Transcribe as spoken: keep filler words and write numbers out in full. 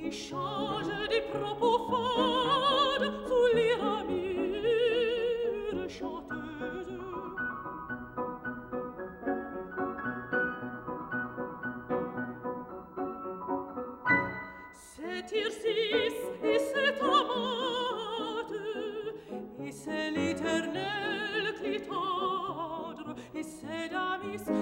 qui change des propos fades sous les ramures chanteuses. C'est Tircis et c'est Amate, et c'est l'éternel Clitandre, et c'est Damis